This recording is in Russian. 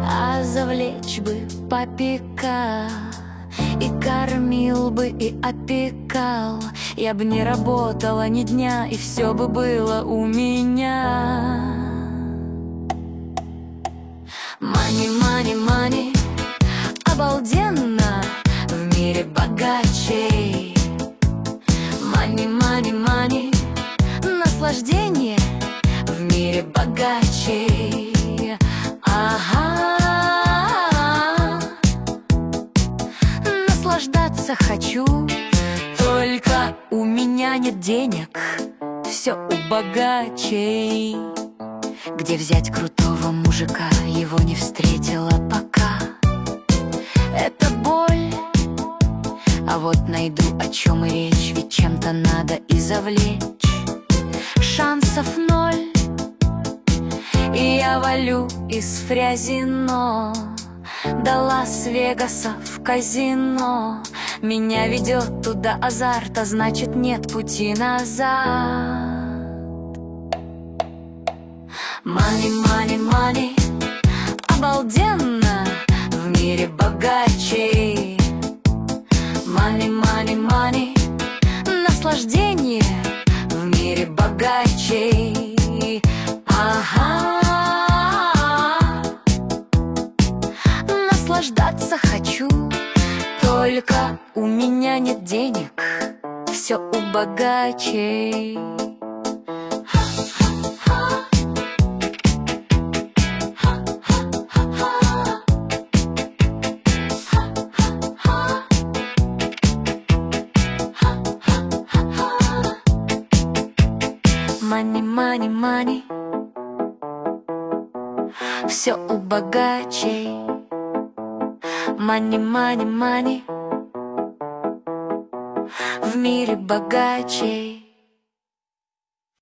А завлечь бы папика и кормил бы, и опекал. Я бы не работала ни дня, и все бы было у меня. Money, money, money, обалденно, в мире богачей. Money, money, money, наслаждение в мире богачей. Ага, наслаждаться хочу, только у меня нет денег, все у богачей. Где взять крутого мужика, его не встретила пока. Это боль, а вот найду, о чем и речь, ведь чем-то надо и завлечь. Шансов ноль, и я валю из Фрязино до Лас-Вегаса в казино. Меня ведет туда азарт, а значит нет пути назад. Money, money, money, обалденно, в мире богачей. Money, money, money, наслаждение в мире богачей. Ага, наслаждаться хочу, только у меня нет денег, все у богачей. Money, money, money, все у богачей. Money, money, money, в мире богачей.